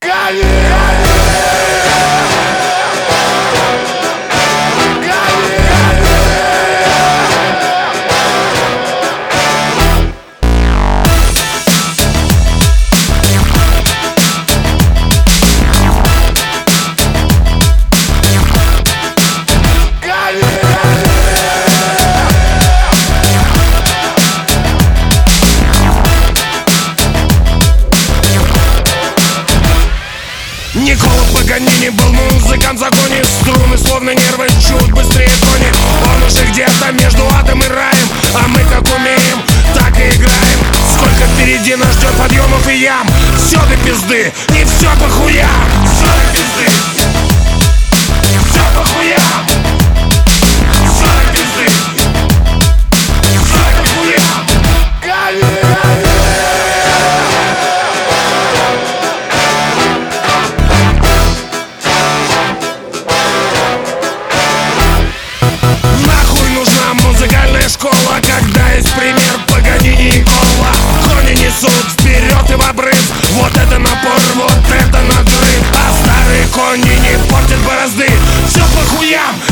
Никола Паганини был музыкант в законе. Струны словно нервы чуть быстрее тонет. Он уже где-то между адом и раем, а мы как умеем, так и играем. Сколько впереди нас ждет подъемов и ям. Все до пизды и все по хуям. Все до пизды, все по хуям. Все до пизды, все по хуям. Музыкальная школа, когда есть пример Паганини и Кола. Кони несут вперед и в обрыв. Вот это напор, вот это надрыв. А старые кони не портят борозды. Все по хуям,